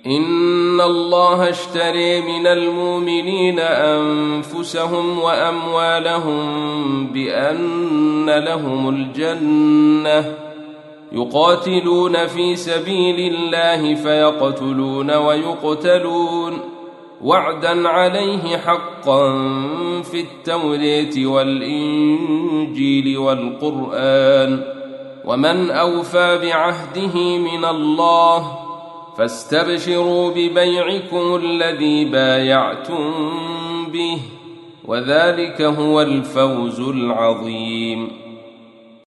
إن الله اشترى من المؤمنين أنفسهم وأموالهم بأن لهم الجنة يقاتلون في سبيل الله فيقتلون ويقتلون وعدا عليه حقا في التوراة والإنجيل والقرآن ومن أوفى بعهده من الله فاستبشروا ببيعكم الذي بايعتم به وذلك هو الفوز العظيم.